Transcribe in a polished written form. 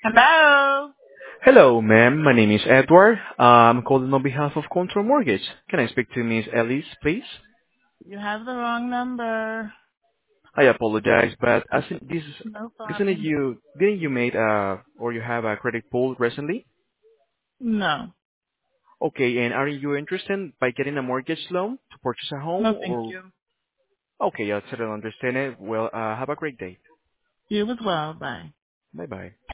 Hello. Hello, ma'am. My name is Edward. I'm calling on behalf of Control Mortgage. Can I speak to Miss Ellis, please? You have the wrong number. I apologize, but No isn't it problem. you? Didn't you made or you have a credit pull recently? No. Okay, and are you interested by getting a mortgage loan to purchase a No, home thank or? you. Okay, I totally understand it. Well, have a great day. You as well. Bye. Bye bye.